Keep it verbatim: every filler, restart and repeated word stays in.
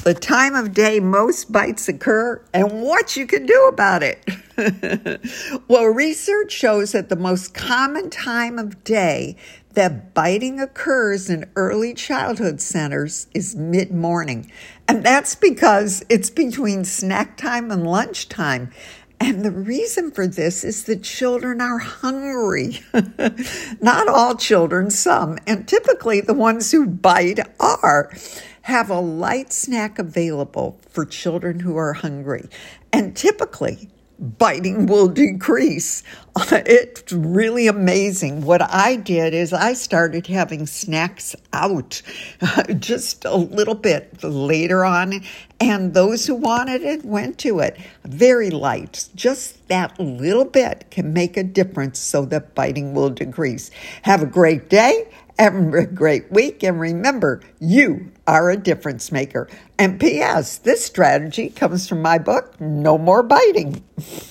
the time of day most bites occur, and what you can do about it. Well, research shows that the most common time of day that biting occurs in early childhood centers is mid-morning. And that's because it's between snack time and lunchtime. And the reason for this is that children are hungry. Not all children, some, and typically the ones who bite are. Have a light snack available for children who are hungry. And typically, biting will decrease. It's really amazing. What I did is I started having snacks out just a little bit later on, and those who wanted it went to it. Very light. Just that little bit can make a difference so that biting will decrease. Have a great day. Have a great week, and remember, you are a difference maker. And P S, this strategy comes from my book, No More Biting.